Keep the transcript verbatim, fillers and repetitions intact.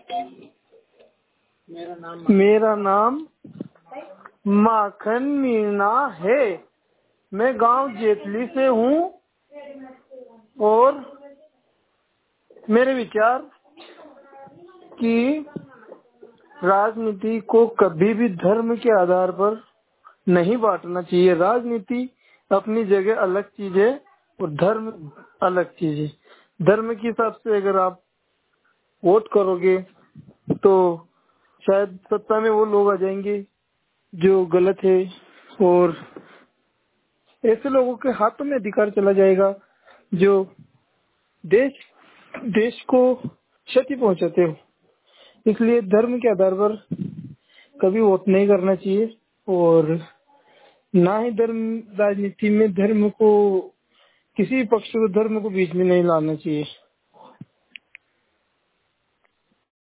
मेरा नाम मेरा नाम माखन मीणा है। मैं गांव जेतली से हूँ और मेरे विचार कि राजनीति को कभी भी धर्म के आधार पर नहीं बांटना चाहिए। राजनीति अपनी जगह अलग चीज है और धर्म अलग चीज है। धर्म के हिसाब से अगर आप वोट करोगे तो शायद सत्ता में वो लोग आ जाएंगे जो गलत है और ऐसे लोगों के हाथों में अधिकार चला जाएगा जो देश देश को क्षति पहुंचाते हो। इसलिए धर्म के आधार पर कभी वोट नहीं करना चाहिए और ना ही धर्म राजनीति में धर्म को किसी पक्ष को धर्म को बीच में नहीं लाना चाहिए।